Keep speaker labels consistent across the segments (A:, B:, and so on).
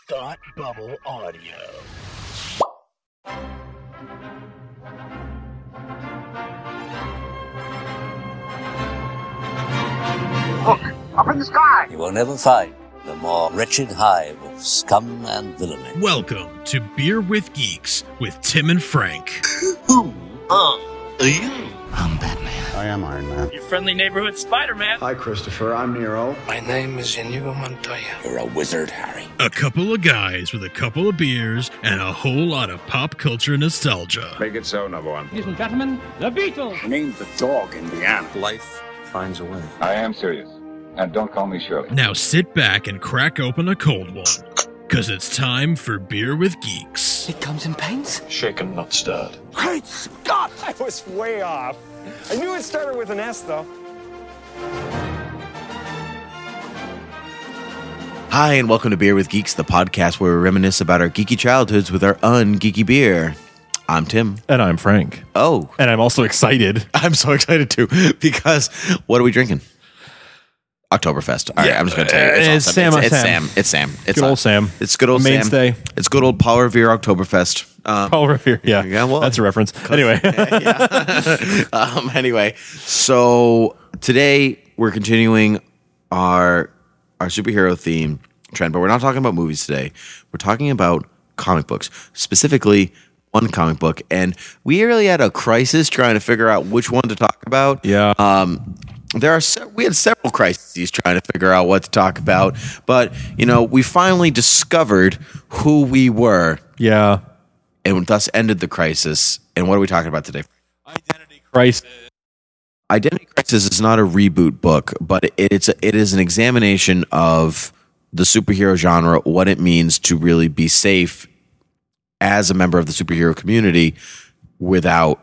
A: Thought Bubble Audio.
B: Look, up in the sky!
C: You will never find the more wretched hive of scum and villainy.
D: Welcome to Beer with Geeks with Tim and Frank.
A: Who are you?
B: I'm Batman.
E: I am Iron Man.
F: Your friendly neighborhood Spider-Man.
E: Hi, Christopher. I'm Nero.
G: My name is Inigo Montoya.
C: You're a wizard, Harry.
D: A couple of guys with a couple of beers and a whole lot of pop culture nostalgia.
H: Make it so, number one.
F: Ladies and gentlemen, the Beatles.
E: Named the dog Indiana.
G: Life finds a way.
H: I am serious. And don't call me Shirley.
D: Now sit back and crack open a cold one, because it's time for Beer with Geeks.
F: It comes in paints.
G: Shaken, not stirred.
E: Great Scott!
I: I was way off. I knew it started with an S, though.
J: Hi, and welcome to Beer with Geeks, the podcast where we reminisce about our geeky childhoods with our ungeeky beer. I'm Tim.
K: And I'm Frank.
J: Oh.
K: And I'm also excited.
J: I'm so excited too, because what are we drinking? Oktoberfest. All right, I'm just going to tell you.
K: It's Sam.
J: It's Sam. It's
K: Good old Sam.
J: It's good old
K: mainstay.
J: Sam. It's good old Paul Revere Oktoberfest.
K: Paul Revere, yeah.
J: Well,
K: that's a reference. Anyway.
J: Anyway, so today we're continuing our superhero theme trend, but we're not talking about movies today. We're talking about comic books, specifically one comic book, and we really had a crisis trying to figure out which one to talk about.
K: Yeah.
J: We had several crises trying to figure out what to talk about, but we finally discovered who we were.
K: Yeah.
J: And thus ended the crisis. And what are we talking about today?
K: Identity Crisis.
J: Identity Crisis is not a reboot book, but it is an examination of the superhero genre, what it means to really be safe as a member of the superhero community without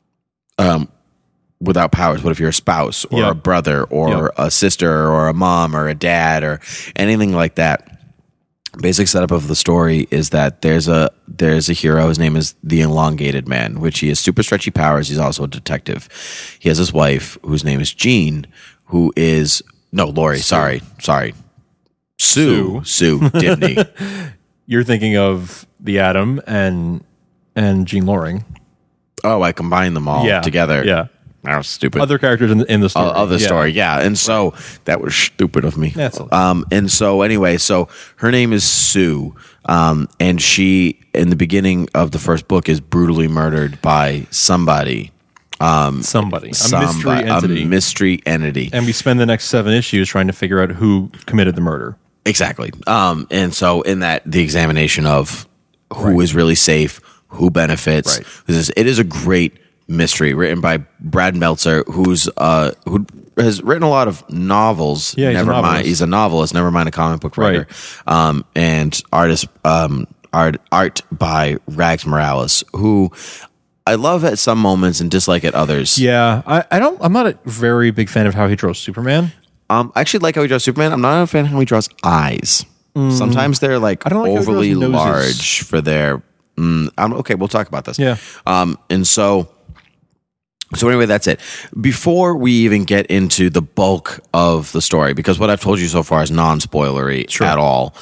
J: powers. What if you're a spouse or a brother or a sister or a mom or a dad or anything like that? Basic setup of the story is that there's a hero. His name is the Elongated Man, which he has super stretchy powers. He's also a detective. He has his wife, whose name is Jean, who is Lori. Sorry, Sue Dibney.
K: You're thinking of the Atom and Jean Loring.
J: Oh, I combined them all together.
K: Yeah.
J: That was stupid.
K: Other characters in the story.
J: Of the story, yeah. And so that was stupid of me.
K: That's
J: and so anyway, so her name is Sue, and she, in the beginning of the first book, is brutally murdered by somebody. A mystery entity.
K: And we spend the next 7 issues trying to figure out who committed the murder.
J: Exactly. And so in that, the examination of who is really safe, who benefits.
K: Right.
J: It is a great mystery written by Brad Meltzer, who has written a lot of novels.
K: Yeah,
J: he's a novelist, never mind a comic book writer.
K: Right.
J: And artist art by Rags Morales, who I love at some moments and dislike at others.
K: Yeah, I'm not a very big fan of how he draws Superman.
J: I actually like how he draws Superman. I'm not a fan of how he draws eyes. Sometimes they're overly large for their. Okay, we'll talk about this.
K: Yeah.
J: And so anyway, that's it. Before we even get into the bulk of the story, because what I've told you so far is non-spoilery at all,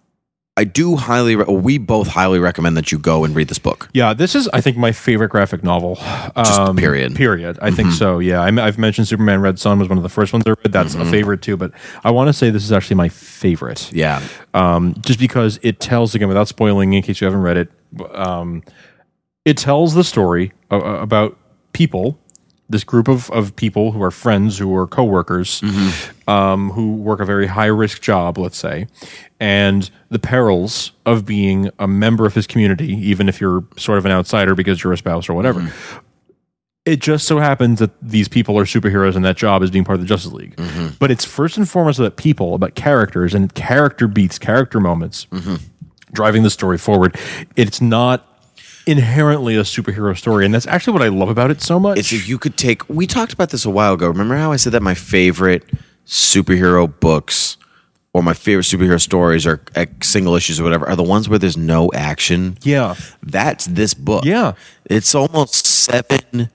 J: we both highly recommend that you go and read this book.
K: Yeah, this is, I think, my favorite graphic novel.
J: Just period.
K: I think so, yeah. I've mentioned Superman Red Son was one of the first ones I read. That's a favorite too, but I want to say this is actually my favorite.
J: Yeah.
K: Just because it tells, again, without spoiling, in case you haven't read it, it tells the story about people, this group of people who are friends, who are coworkers, who work a very high-risk job, let's say, and the perils of being a member of his community, even if you're sort of an outsider because you're a spouse or whatever. It just so happens that these people are superheroes and that job is being part of the Justice League. But it's first and foremost about people, about characters and character beats, character moments, driving the story forward. It's not inherently a superhero story, and that's actually what I love about it so much.
J: We talked about this a while ago. Remember how I said that my favorite superhero books or my favorite superhero stories or single issues or whatever are the ones where there's no action?
K: Yeah.
J: That's this book.
K: Yeah.
J: It's almost seven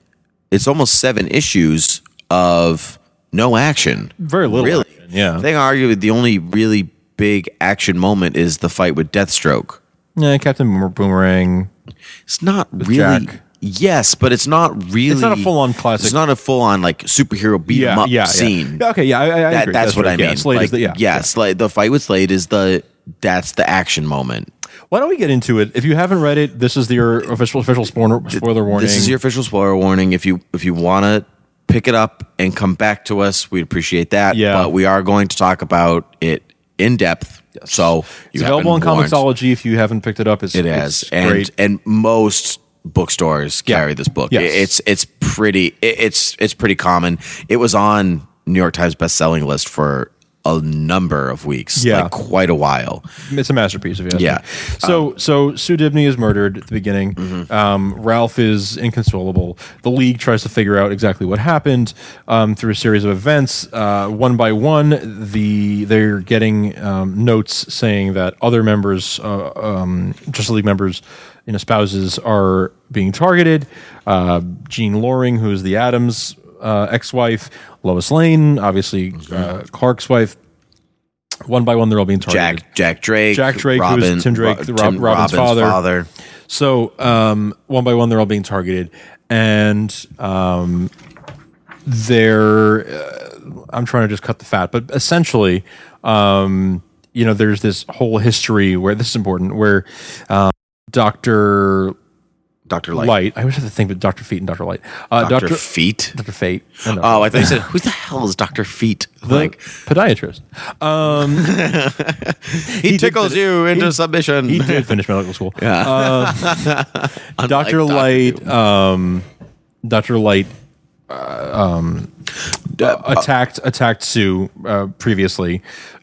J: issues of no action.
K: Very little
J: really.
K: action, yeah.
J: I think arguably the only really big action moment is the fight with Deathstroke.
K: Yeah, Captain Boomerang.
J: It's not really.
K: Jack.
J: Yes, but it's not really.
K: It's not a full-on classic.
J: It's not a full-on like superhero beat 'em up scene.
K: Yeah. Okay, yeah, I agree.
J: That's what I mean.
K: Slade
J: like,
K: is the,
J: Slade, the fight with Slade is that's the action moment.
K: Why don't we get into it? If you haven't read it, this is your official spoiler warning.
J: This is your official spoiler warning. If you want to pick it up and come back to us, we'd appreciate that.
K: Yeah.
J: But we are going to talk about it in depth. Yes. So
K: it's available on Comixology. If you haven't picked it up, it's great.
J: And most bookstores carry this book.
K: Yes.
J: It's pretty common. It was on New York Times bestselling list for a number of weeks, like quite a while.
K: It's a masterpiece, if you ask me. So Sue Dibney is murdered at the beginning.
J: Mm-hmm.
K: Ralph is inconsolable. The League tries to figure out exactly what happened through a series of events. One by one, they're getting notes saying that other members, Justice League members, spouses, are being targeted. Jean Loring, who's the Adams ex-wife, Lois Lane, obviously Clark's wife. One by one, they're all being targeted.
J: Jack Drake,
K: Robin, who's Tim Drake, Robin's father. So one by one, they're all being targeted, and they're. I'm trying to just cut the fat, but essentially, there's this whole history where this is important, where Dr. Light. I always have to think of Dr. Feet and Dr. Light.
J: Dr. Feet?
K: Dr. Fate.
J: Oh, I thought you said, who the hell is Dr. Feet?
K: The podiatrist.
J: He tickles you into submission.
K: He did finish medical school.
J: Yeah.
K: Dr. Light. Dr. Light attacked Sue previously.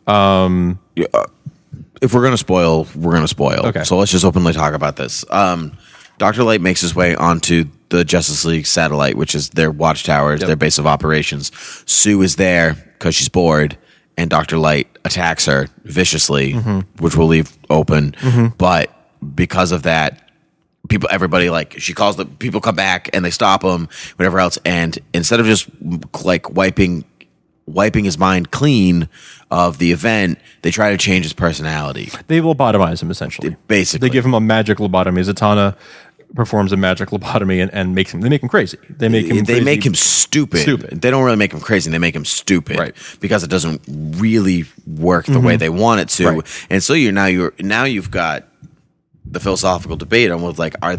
J: If we're going to spoil, we're going to spoil.
K: Okay.
J: So let's just openly talk about this. Dr. Light makes his way onto the Justice League satellite, which is their watchtowers, their base of operations. Sue is there because she's bored, and Dr. Light attacks her viciously, which we'll leave open. But because of that, everybody she calls people come back and they stop him, whatever else. And instead of just wiping his mind clean of the event, they try to change his personality.
K: They lobotomize him, essentially.
J: Basically.
K: They give him a magic lobotomy. Zatanna performs a magic lobotomy and make him crazy. They make him
J: stupid. They don't really make him crazy. They make him stupid, right? Because it doesn't really work the way they want it to. Right. And so you've got the philosophical debate on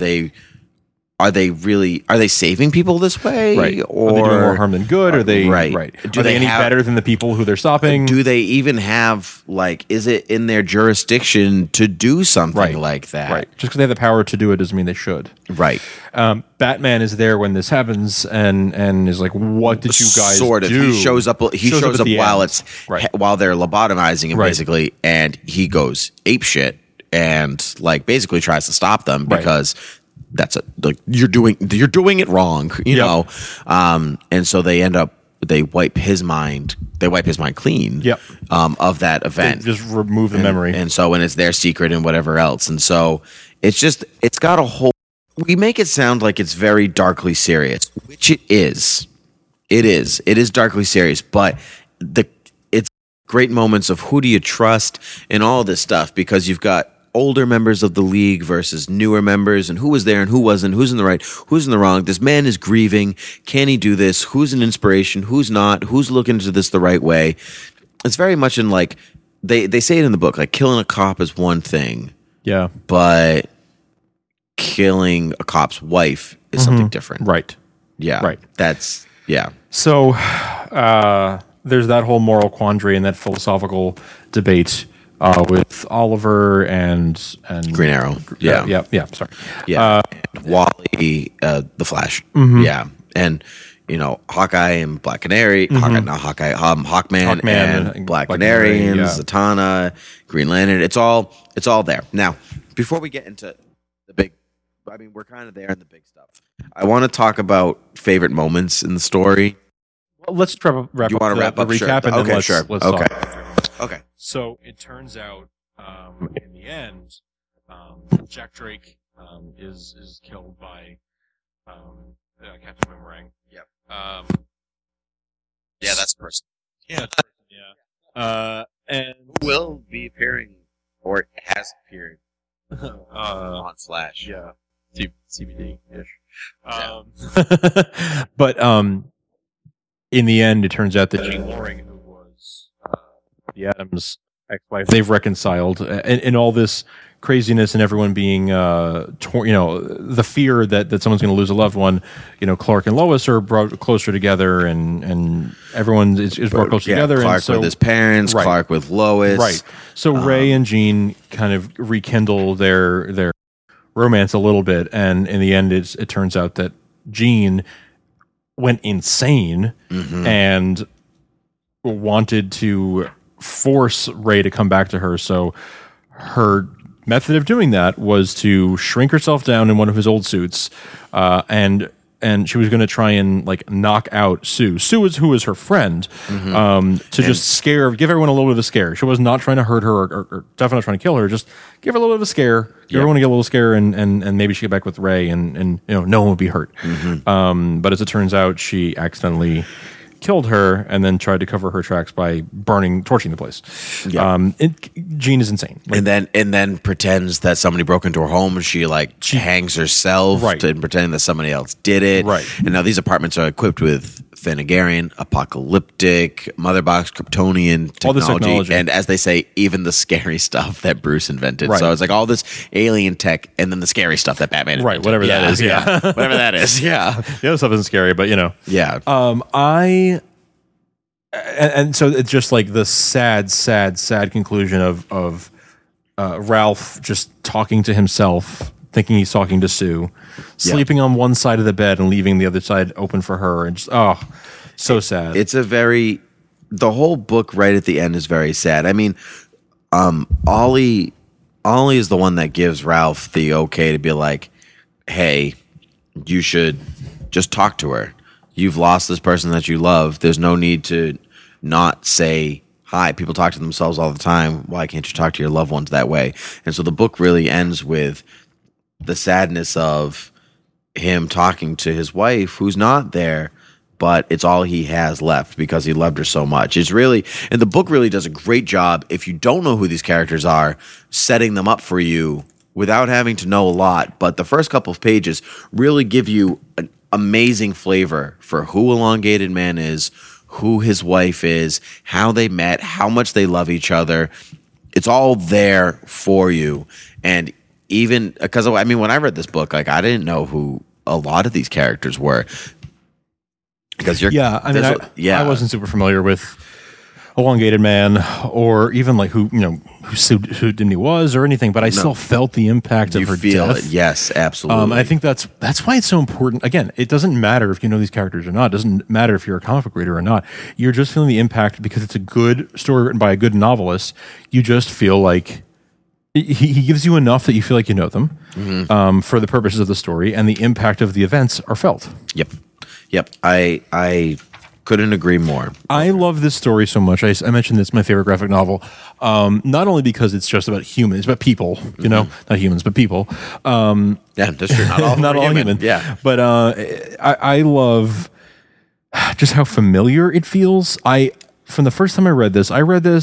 J: are they saving people this way?
K: Right.
J: Or
K: are they doing more harm than good? Are they
J: right?
K: Are they any better than the people who they're stopping?
J: Do they even have is it in their jurisdiction to do something like that?
K: Right. Just because they have the power to do it doesn't mean they should.
J: Right.
K: Batman is there when this happens and is like, "What did you guys do?"
J: He shows up. He shows up while they're lobotomizing him, basically, and he goes apeshit and basically tries to stop them because. You're doing it wrong, you know. And so they wipe his mind clean of that event.
K: They just remove the memory.
J: And so when it's their secret and whatever else. And so it's got a whole, we make it sound like it's very darkly serious, which it is. It is darkly serious, but it's great moments of who do you trust and all this stuff, because you've got older members of the League versus newer members, and who was there and who wasn't, who's in the right, who's in the wrong. This man is grieving. Can he do this? Who's an inspiration? Who's not? Who's looking into this the right way? It's very much in they say it in the book, killing a cop is one thing.
K: Yeah.
J: But killing a cop's wife is something different.
K: Right.
J: Yeah.
K: Right.
J: That's, yeah.
K: So there's that whole moral quandary and that philosophical debate with Oliver and
J: Green Arrow. Yeah.
K: Sorry.
J: Yeah. And Wally, the Flash. Yeah. And, Hawkeye and Black Canary, Hawkman and Black Canary and Zatanna, Green Lantern. It's all there. Now, before we get into the big, we're kind of there in the big stuff. I want to talk about favorite moments in the story.
K: Well, let's wrap up the recap and then let's talk.
J: Okay.
K: So it turns out, in the end, Jack Drake is killed by Captain Boomerang.
J: Yep. Yeah, that's a person.
K: Yeah. And
J: will be appearing, or has appeared on Slash.
K: Yeah, CBD-ish. But in the end, it turns out that Jean Loring, who was the Adams ex-wife, they've reconciled, and all this craziness and everyone being the fear that someone's going to lose a loved one. Clark and Lois are brought closer together, and everyone is brought closer together.
J: Clark
K: and so,
J: with his parents,
K: right.
J: Clark with Lois,
K: right? So Ray and Jean kind of rekindle their romance a little bit, and in the end, it turns out that Jean went insane and wanted to force Ray to come back to her. So her method of doing that was to shrink herself down in one of his old suits, and she was going to try and knock out Sue. Sue who is her friend, to just give everyone a little bit of a scare. She was not trying to hurt her or definitely not trying to kill her. Just give her a little bit of a scare. Give everyone a little scare, and maybe she get back with Ray, and no one would be hurt. But as it turns out, she accidentally killed her and then tried to cover her tracks by torching the place. Jean is insane.
J: And then pretends that somebody broke into her home, and she hangs herself, and pretending that somebody else did it.
K: Right.
J: And now these apartments are equipped with Thanagarian, apocalyptic, mother box, Kryptonian technology,
K: all this technology,
J: and as they say, even the scary stuff that Bruce invented.
K: Right.
J: So it's all this alien tech, and then the scary stuff that Batman invented.
K: Whatever that is.
J: Whatever that is. Yeah.
K: The other stuff isn't scary, but
J: Yeah.
K: And so it's just the sad conclusion of Ralph just talking to himself, thinking he's talking to Sue, sleeping on one side of the bed and leaving the other side open for her, and just so sad.
J: It's the whole book right at the end is very sad. I mean, Ollie is the one that gives Ralph the okay to be like, hey, you should just talk to her. You've lost this person that you love. There's no need to not say hi. People talk to themselves all the time. Why can't you talk to your loved ones that way? And so the book really ends with the sadness of him talking to his wife, who's not there, but it's all he has left because he loved her so much. And the book really does a great job, if you don't know who these characters are, setting them up for you without having to know a lot. But the first couple of pages really give you an amazing flavor for who Elongated Man is, who his wife is, how they met, how much they love each other. It's all there for you. And even because, I mean, when I read this book, I didn't know who a lot of these characters were. Because
K: I wasn't super familiar with Elongated Man, or even who Sidney was, or anything, but I still felt the impact of her death.
J: It. Yes, absolutely.
K: And I think that's why it's so important. Again, it doesn't matter if you know these characters or not. It doesn't matter if you're a comic book reader or not. You're just feeling the impact because it's a good story written by a good novelist. You just feel like he gives you enough that you feel like you know them for the purposes of the story, and the impact of the events are felt.
J: Yep. I couldn't agree more.
K: I love this story so much. I mentioned it's my favorite graphic novel, not only because it's just about humans, but people, not humans, but people.
J: Yeah, that's true. Not all human. Yeah.
K: But I love just how familiar it feels. From the first time I read this,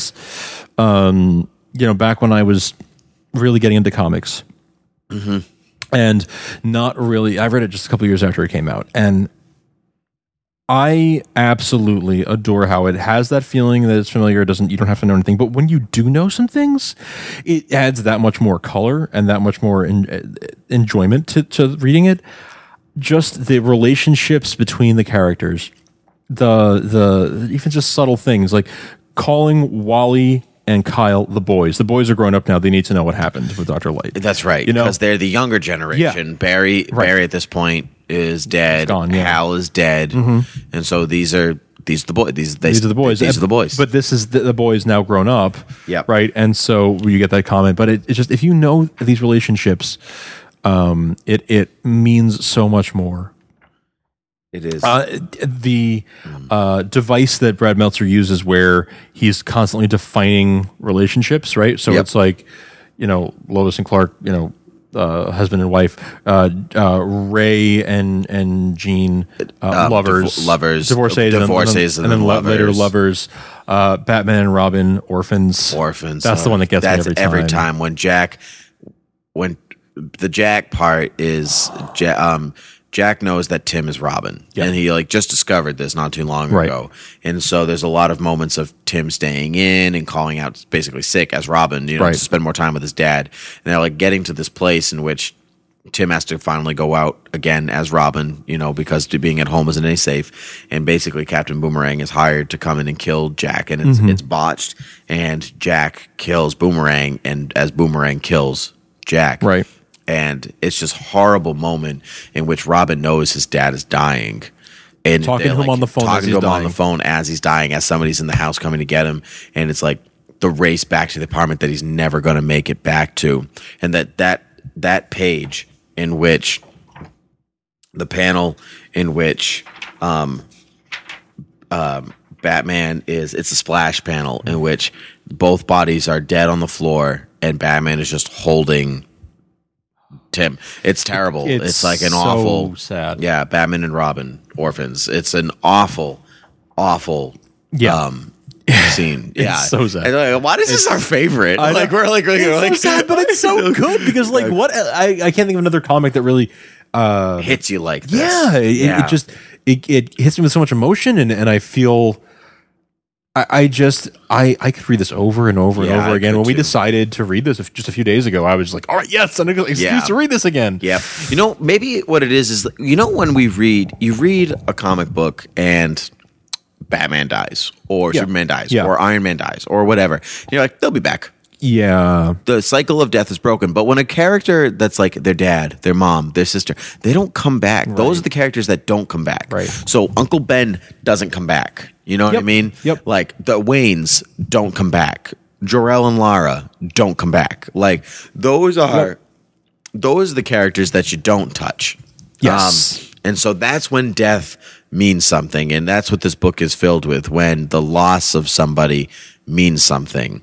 K: back when I was really getting into comics. And not really, I read it just a couple years after it came out. And I absolutely adore how it has that feeling that it's familiar. You don't have to know anything, but when you do know some things, it adds that much more color and that much more enjoyment to reading it. Just the relationships between the characters, the even just subtle things like calling Wally and Kyle the boys. The boys are grown up now. They need to know what happened with Dr. Light.
J: That's right, because they're the younger generation. Yeah. Barry at this point is dead.
K: Gone,
J: Hal is dead, and so these are the boys. These are the boys. These are the boys.
K: But this is the boys now grown up.
J: Yep.
K: Right, and so you get that comment. But it's just, if you know these relationships, it means so much more.
J: It is.
K: The device that Brad Meltzer uses, where he's constantly defining relationships, right? So it's like, Lois and Clark, husband and wife, Ray and Jean, lovers, divorcees,
J: and then
K: later lovers. Batman and Robin, orphans. That's the one that gets me every time.
J: Every time when the Jack part is Jack knows that Tim is Robin, and he just discovered this not too long ago, and so there's a lot of moments of Tim staying in and calling out basically sick as Robin, to spend more time with his dad, and they're getting to this place in which Tim has to finally go out again as Robin, because being at home isn't any safe, and basically Captain Boomerang is hired to come in and kill Jack, and it's botched, and Jack kills Boomerang, and as Boomerang kills Jack, and it's just horrible moment in which Robin knows his dad is dying, and
K: talking to him on the phone
J: as he's dying, as somebody's in the house coming to get him, and it's the race back to the apartment that he's never going to make it back to, and that page in which the panel in which Batman it's a splash panel in which both bodies are dead on the floor and Batman is just holding Tim. It's terrible. It's an
K: so
J: awful,
K: sad.
J: Yeah, Batman and Robin, orphans. It's an awful scene. Yeah,
K: it's so sad.
J: And why is this our favorite?
K: We're so sad, but it's so good because what I can't think of another comic that really
J: hits you like this.
K: Yeah, it just hits me with so much emotion, and I feel. I could read this over and over and over again. When we decided to read this just a few days ago, I was like, all right, yes, an excuse to read this again.
J: Yeah. Maybe what it is when you read a comic book and Batman dies or Superman dies or Iron Man dies or whatever. You're like, they'll be back.
K: Yeah.
J: The cycle of death is broken. But when a character that's their dad, their mom, their sister, they don't come back. Right. Those are the characters that don't come back.
K: Right.
J: So Uncle Ben doesn't come back. You know what I mean?
K: Yep.
J: The Waynes don't come back. Jor-El and Lara don't come back. Those are the characters that you don't touch.
K: Yes.
J: And so that's when death means something. And that's what this book is filled with, when the loss of somebody means something.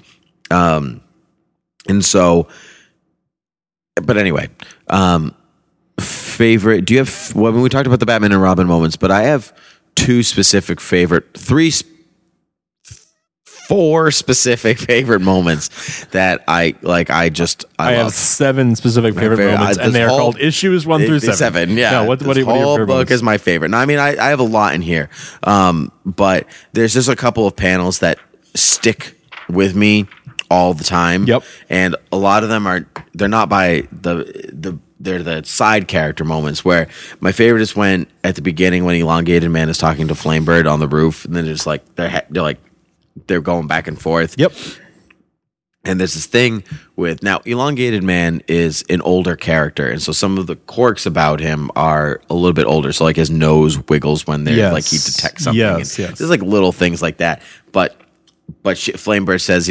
J: And so, but anyway, favorite, do you have, we talked about the Batman and Robin moments, but I have four specific favorite moments that I
K: have 7 specific favorite moments, and they are called issues 1 through 7.
J: Yeah.
K: What are your favorite
J: book
K: moments?
J: is my favorite. Now, I have a lot in here. But there's just a couple of panels that stick with me all the time.
K: Yep.
J: And a lot of them they're not by they're the side character moments, where my favorite is when at the beginning when Elongated Man is talking to Flamebird on the roof, and then just they're going back and forth.
K: Yep.
J: And there's this thing with, now Elongated Man is an older character, and so some of the quirks about him are a little bit older. So his nose wiggles when they're he detects something.
K: Yes.
J: There's little things like that. But Flamebird says,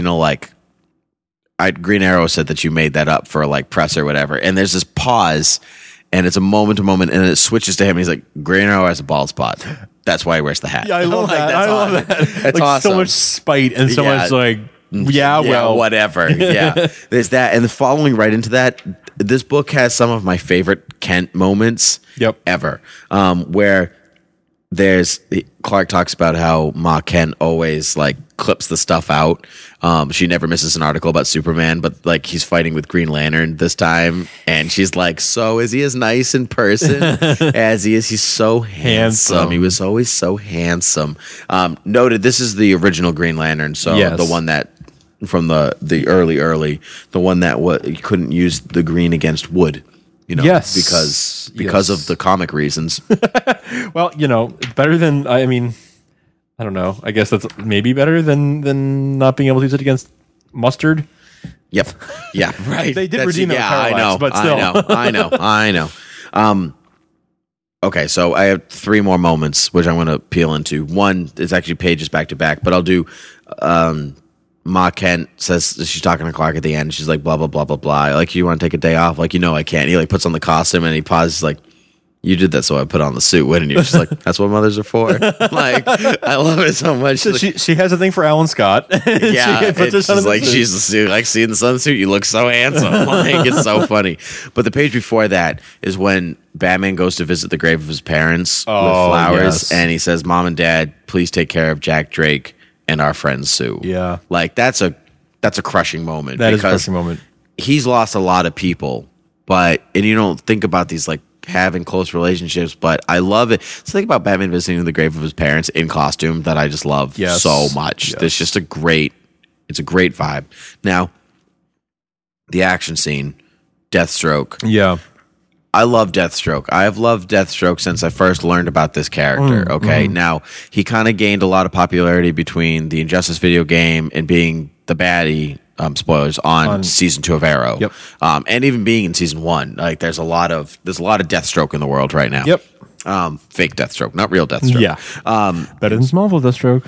J: Green Arrow said that you made that up for press or whatever. And there's this pause, and it's a moment to moment, and then it switches to him. And he's like, Green Arrow has a bald spot. That's why he wears the hat.
K: Yeah, I love that. I love that.
J: That's awesome.
K: So much spite and so much
J: whatever. Yeah. There's that. And the following right into that, this book has some of my favorite Kent moments ever. Where Clark talks about how Ma Kent always clips the stuff out. She never misses an article about Superman, but he's fighting with Green Lantern this time, and she's like, so is he as nice in person as he is? He's so handsome. He was always so handsome. Noted, this is the original Green Lantern, so the one that from the early, the one that you couldn't use the green against wood. Because of the comic reasons.
K: Well, it's better than, I don't know. I guess that's maybe better than not being able to use it against mustard.
J: Yep. Yeah. Right.
K: They did redeem it. I know. But still,
J: I know. Okay, so I have 3 more moments which I'm going to peel into. One is actually pages back to back, but I'll do. Ma Kent says, she's talking to Clark at the end. She's like, blah blah blah blah blah. You want to take a day off? I can't. He puts on the costume and he pauses. You did that, so I put on the suit, wouldn't you? Just like, that's what mothers are for. Like, I love it so much.
K: So she has a thing for Alan Scott.
J: Yeah, it's just like she's the suit. Like, seeing the son of the suit, you look so handsome. Like, it's so funny. But the page before that is when Batman goes to visit the grave of his parents with flowers, and he says, "Mom and Dad, please take care of Jack Drake and our friend Sue."
K: Yeah,
J: like that's a crushing moment.
K: That is a crushing moment.
J: He's lost a lot of people, and you don't think about these like having close relationships, but I love it. So think about Batman visiting the grave of his parents in costume that I just love so much. It's just a great vibe. Now, the action scene, Deathstroke.
K: Yeah.
J: I love Deathstroke. I have loved Deathstroke since I first learned about this character. Now, he kind of gained a lot of popularity between the Injustice video game and being the baddie, spoilers, on season 2 of Arrow.
K: Yep.
J: And even being in season 1. Like, there's a lot of Deathstroke in the world right now.
K: Yep.
J: Fake Deathstroke, not real Deathstroke.
K: Yeah. Better than Smallville Deathstroke.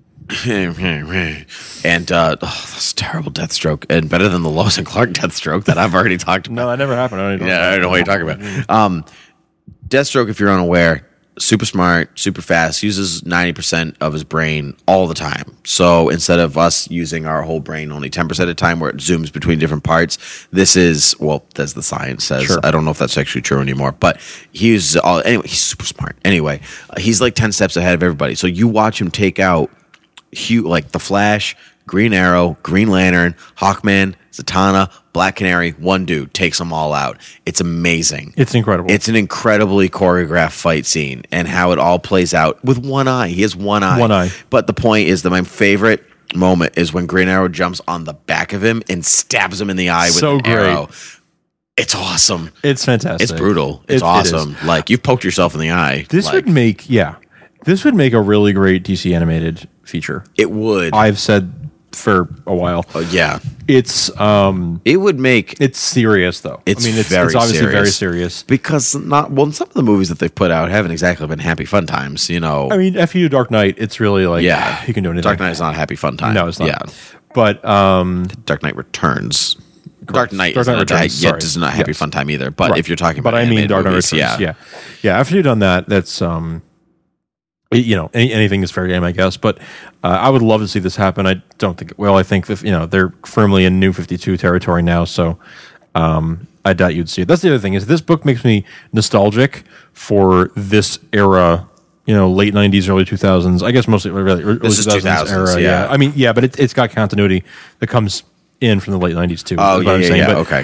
J: And that's terrible Deathstroke, and better than the Lois and Clark Deathstroke that I've already talked about.
K: No, that never happened. I
J: don't know what you're talking about. Deathstroke, if you're unaware, super smart, super fast, uses 90% of his brain all the time. So instead of us using our whole brain only 10% of the time where it zooms between different parts, this is, well, as the science says. Sure. I don't know if that's actually true anymore, but he's super smart. Anyway, he's like 10 steps ahead of everybody. So you watch him take out like the Flash, Green Arrow, Green Lantern, Hawkman, Zatanna, Black Canary, one dude takes them all out. It's amazing.
K: It's incredible.
J: It's an incredibly choreographed fight scene, and how it all plays out with one eye. He has one eye.
K: One eye.
J: But the point is that my favorite moment is when Green Arrow jumps on the back of him and stabs him in the eye with an arrow. It's awesome.
K: It's fantastic.
J: It's brutal. It's awesome. Like, you've poked yourself in the eye.
K: This would make a really great DC animated feature.
J: It would.
K: I've said for a while.
J: Yeah.
K: It's
J: it would make
K: it's serious though.
J: It's
K: obviously very serious.
J: Because some of the movies that they've put out haven't exactly been happy fun times, you know.
K: I mean, FU Dark Knight, it's really like you can do anything.
J: Dark Knight is not a happy fun time.
K: No, it's not.
J: Yeah.
K: But
J: Dark Knight Returns.
K: Dark Knight Returns.
J: Is not a happy fun time either. But if you're talking about
K: Dark Knight
J: movies,
K: Returns, yeah. After you've done that, that's anything is fair game, I guess. But I would love to see this happen. I don't think it will. I think that, they're firmly in New 52 territory now, so I doubt you'd see it. That's the other thing, is this book makes me nostalgic for this era, late 90s, early 2000s. I guess mostly early 2000s era. Yeah. I mean, but it's got continuity that comes in from the late 90s too.
J: Oh, yeah. Okay.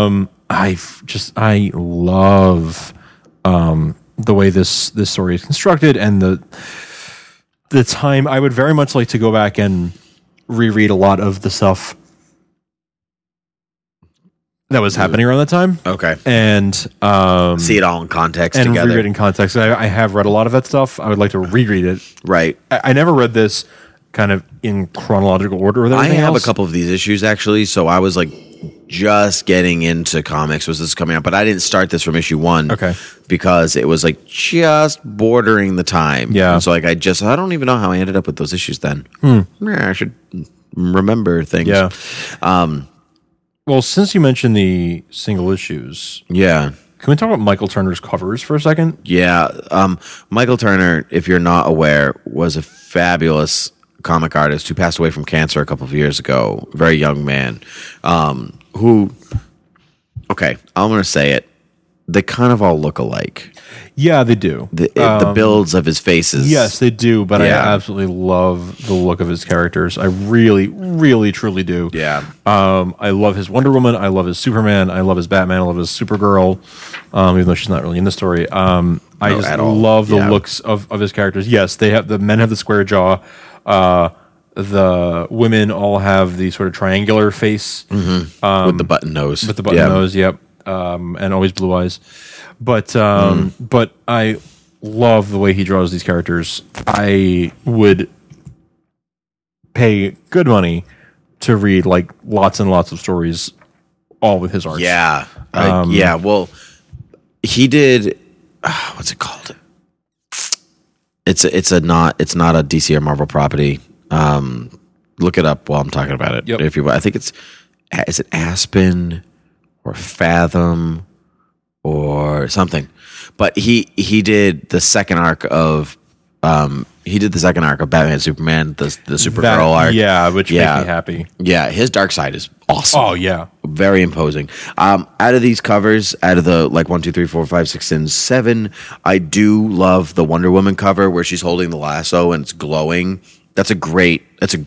K: I love the way this story is constructed, and the time. I would very much like to go back and reread a lot of the stuff that was happening around that time.
J: Okay.
K: And
J: see it all in context
K: and
J: together.
K: reread in context. I have read a lot of that stuff. I would like to reread it.
J: Right.
K: I never read this kind of in chronological order with everything
J: have
K: else.
J: a couple of these issues, actually, so I was like just getting into comics was this coming out, but I didn't start this from issue 1.
K: Okay.
J: Because it was like just bordering the time.
K: Yeah.
J: And so like I don't even know how I ended up with those issues then. I should remember things.
K: Yeah. Well, since you mentioned the single issues,
J: yeah.
K: Can we talk about Michael Turner's covers for a second?
J: Yeah. Michael Turner, if you're not aware, was a fabulous comic artist who passed away from cancer a couple of years ago. A very young man. Who, okay, I'm going to say it. They kind of all look alike.
K: Yeah, they do.
J: The builds of his faces.
K: Yes, they do, but I absolutely love the look of his characters. I really, really, truly do.
J: Yeah.
K: I love his Wonder Woman. I love his Superman. I love his Batman. I love his Supergirl, even though she's not really in the story. I just love the looks of his characters. Yes, the men have the square jaw. The women all have the sort of triangular face.
J: Mm-hmm. With the button nose.
K: With the button nose, yep. And always blue eyes. But I love the way he draws these characters. I would pay good money to read like lots and lots of stories, all with his art.
J: Yeah. Well, he did. What's it called? It's not a DC or Marvel property. Look it up while I'm talking about it.
K: Yep.
J: If you, I think is it Aspen or Fathom or something. But he did the second arc of Batman Superman, the Supergirl arc.
K: Yeah, which makes me happy.
J: Yeah, his Dark Side is awesome.
K: Oh yeah,
J: very imposing. Out of these covers, out of the 1, 2, 3, 4, 5, 6, and 7, I do love the Wonder Woman cover where she's holding the lasso and it's glowing. That's a great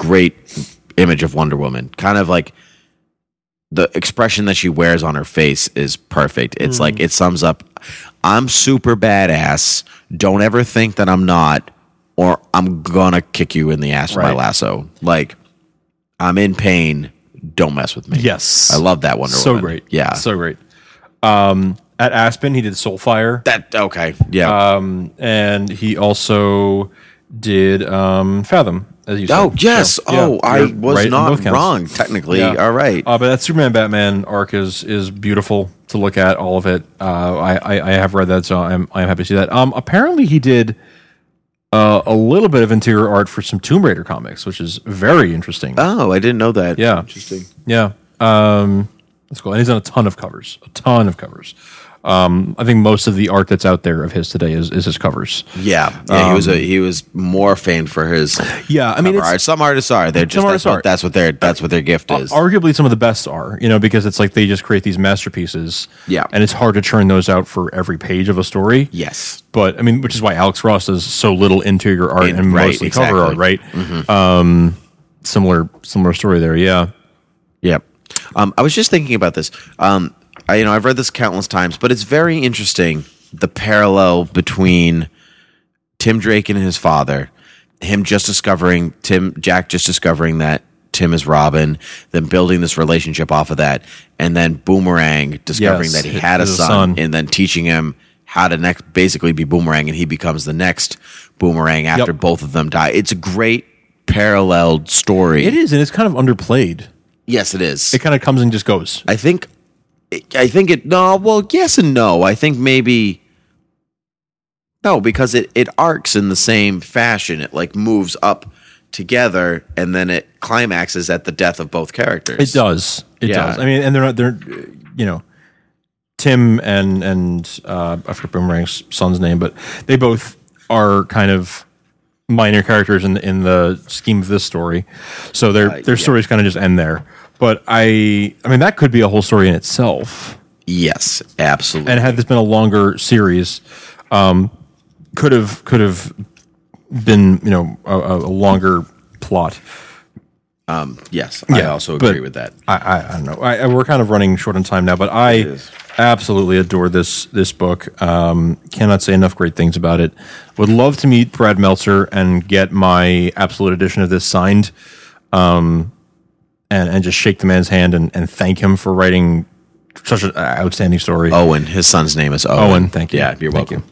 J: image of Wonder Woman. Kind of like the expression that she wears on her face is perfect. It's like it sums up, I'm super badass. Don't ever think that I'm not, or I'm gonna kick you in the ass with my lasso. Like, I'm in pain. Don't mess with me.
K: Yes.
J: I love that Wonder Woman.
K: So great.
J: Yeah.
K: So great. At Aspen, he did Soulfire.
J: Okay. Yeah.
K: And he also did Fathom, as you said.
J: Oh, yes.
K: So,
J: I was not wrong, technically. Yeah. All right.
K: But that Superman Batman arc is beautiful to look at, all of it. I have read that, so I'm happy to see that. Apparently, he did a little bit of interior art for some Tomb Raider comics, which is very interesting.
J: Oh, I didn't know that.
K: Yeah.
J: Interesting.
K: Yeah. That's cool. And he's done a ton of covers. I think most of the art that's out there of his today is his covers.
J: Yeah. He was more famed for his
K: I mean
J: art. Some artists are. They're just that's what their gift is.
K: Arguably some of the best are, because it's like they just create these masterpieces.
J: Yeah.
K: And it's hard to churn those out for every page of a story.
J: Yes.
K: But I mean, which is why Alex Ross does so little interior art and mostly cover art, right?
J: Mm-hmm.
K: Similar story there, yeah.
J: Yep. I was just thinking about this. I've read this countless times, but it's very interesting, the parallel between Tim Drake and his father, Jack just discovering that Tim is Robin, then building this relationship off of that, and then Boomerang discovering that he had a son, and then teaching him how to basically be Boomerang, and he becomes the next Boomerang after both of them die. It's a great paralleled story.
K: It is, and it's kind of underplayed.
J: Yes, it is.
K: It kind of comes and just goes.
J: I think yes and no. I think maybe no, because it arcs in the same fashion. It like moves up together and then it climaxes at the death of both characters.
K: It does. It does. I mean, and they're Tim and I forget Boomerang's son's name, but they both are kind of minor characters in the scheme of this story. So their stories kind of just end there. But I mean, that could be a whole story in itself.
J: Yes, absolutely.
K: And had this been a longer series, could have been a longer plot.
J: Yes, I also agree with that.
K: I don't know. We're kind of running short on time now, but I absolutely adore this book. Cannot say enough great things about it. Would love to meet Brad Meltzer and get my absolute edition of this signed. And just shake the man's hand and thank him for writing such an outstanding story.
J: Owen, his son's name is Owen.
K: Owen, thank you.
J: Yeah, you're welcome.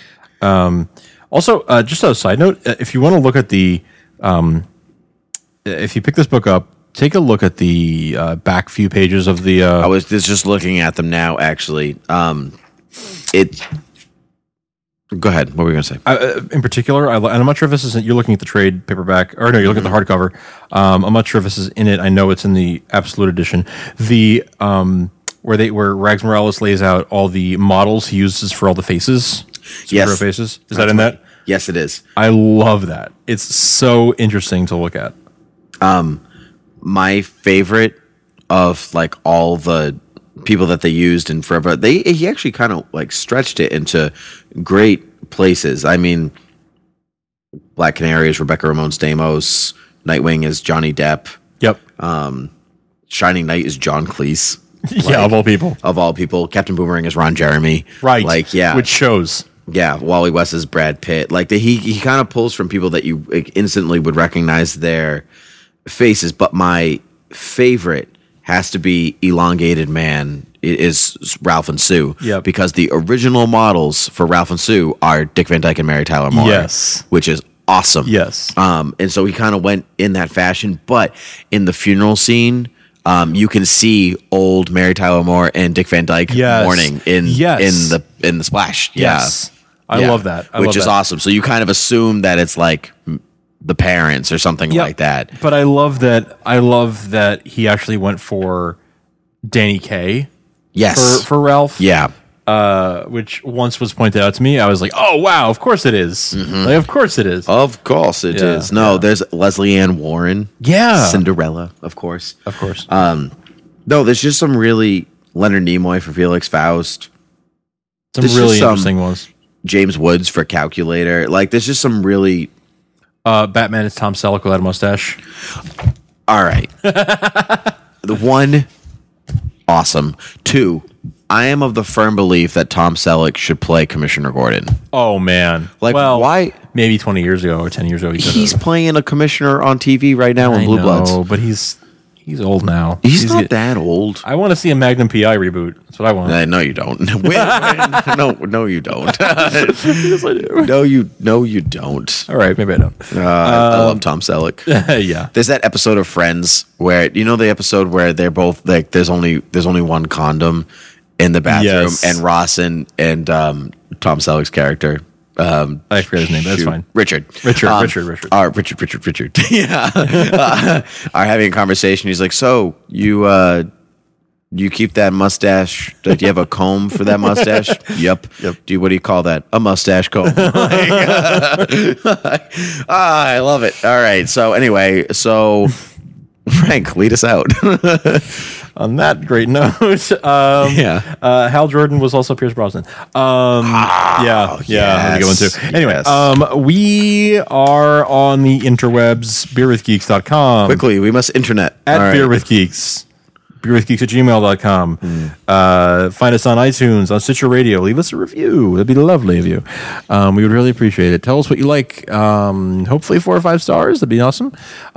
K: Also, just as a side note, if you want to look at the, if you pick this book up, take a look at the back few pages of the.
J: I was just looking at them now, actually. Go ahead. What were you going to
K: say? In particular, and I'm not sure if this is. You're looking at the trade paperback, or no, you're looking at the hardcover. I'm not sure if this is in it. I know it's in the Absolute Edition. The where Rags Morales lays out all the models he uses for all the faces.
J: Yes,
K: faces. Is that in that?
J: Yes, it is.
K: I love that. It's so interesting to look at.
J: My favorite of like all the people that they used in Forever, he actually kind of like stretched it into great places. I mean, Black Canary is Rebecca Ramon Stamos. Nightwing is Johnny Depp.
K: Yep.
J: Shining Knight is John Cleese.
K: Yeah, of all people.
J: Of all people. Captain Boomerang is Ron Jeremy.
K: Right.
J: Like, yeah.
K: Which shows.
J: Yeah, Wally West is Brad Pitt. Like, he kind of pulls from people that you instantly would recognize their faces. But my favorite has to be Elongated Man. It is Ralph and Sue.
K: Yep.
J: Because the original models for Ralph and Sue are Dick Van Dyke and Mary Tyler Moore.
K: Yes.
J: Which is awesome.
K: Yes.
J: And so he kind of went in that fashion. But in the funeral scene, you can see old Mary Tyler Moore and Dick Van Dyke mourning in the splash.
K: Yes. I love that.
J: Which is awesome. So you kind of assume that it's like the parents or something like that.
K: But I love that he actually went for Danny Kaye.
J: Yes.
K: For Ralph.
J: Yeah.
K: which once was pointed out to me. I was like, oh, wow, of course it is. Like, of course it is.
J: Of course it is. No, there's Leslie Ann Warren.
K: Yeah.
J: Cinderella, of course.
K: Of course.
J: No, there's just some really Leonard Nimoy for Felix Faust.
K: Some really interesting ones.
J: James Woods for Calculator. Like, there's just some really...
K: Batman is Tom Selleck without a mustache.
J: All right. The one, awesome. Two, I am of the firm belief that Tom Selleck should play Commissioner Gordon.
K: Oh, man.
J: Like, why?
K: Maybe 20 years ago or 10 years ago.
J: He's playing a commissioner on TV right now in Blue Bloods.
K: But he's old now.
J: He's not that old.
K: I want to see a Magnum PI reboot. That's what I want.
J: No, you don't. No, you don't.
K: Yes, I do.
J: No, you don't.
K: All right, maybe I don't.
J: I love Tom Selleck.
K: Yeah.
J: There's that episode of Friends where the episode where they're both like there's only one condom in the bathroom,
K: Yes.
J: and Ross and Tom Selleck's character.
K: I forget his name, but that's fine.
J: Richard. Richard. Yeah. Are having a conversation. He's like, so you keep that mustache? Do you have a comb for that mustache? Yep. What do you call that? A mustache comb. I love it. All right. So anyway, Frank, lead us out.
K: On that great note, Hal Jordan was also Pierce Brosnan. That's a good one too. Anyway, we are on the interwebs, beerwithgeeks.com.
J: Quickly, we must internet.
K: At Beer with Geeks. beerwithgeeks@gmail.com. Find us on iTunes, on Stitcher Radio. Leave us a review. That'd be lovely of you. We would really appreciate it. Tell us what you like. Hopefully 4 or 5 stars. That'd be awesome.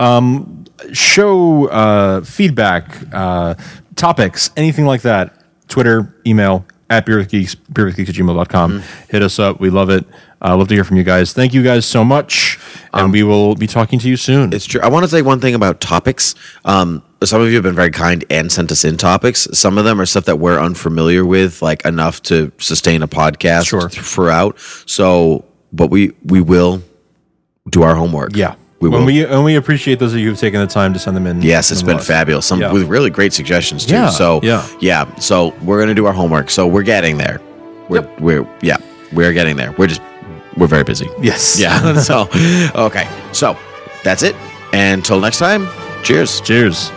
K: Show feedback, topics, anything like that. Twitter, email, at beerwithgeeks, beerwithgeeks@gmail.com. Hit us up. We love it. Love to hear from you guys. Thank you guys so much. And we will be talking to you soon.
J: It's true. I want to say one thing about topics. Some of you have been very kind and sent us in topics. Some of them are stuff that we're unfamiliar with, like enough to sustain a podcast throughout. So, but we will do our homework.
K: Yeah.
J: We
K: appreciate those of you who've taken the time to send them in.
J: Yes, it's been fabulous. Some with really great suggestions too. So so we're gonna do our homework. So we're getting there. We're getting there. We're very busy.
K: Yes.
J: Yeah. So okay. So that's it. And until next time, cheers.
K: Cheers.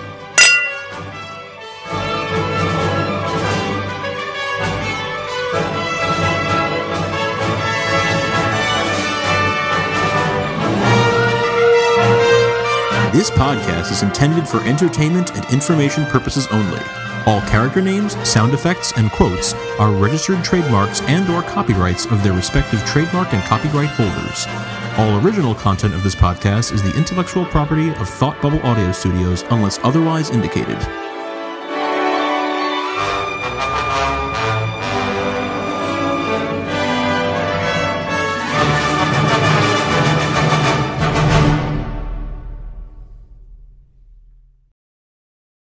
L: This podcast is intended for entertainment and information purposes only. All character names, sound effects, and quotes are registered trademarks and/or copyrights of their respective trademark and copyright holders. All original content of this podcast is the intellectual property of Thought Bubble Audio Studios unless otherwise indicated.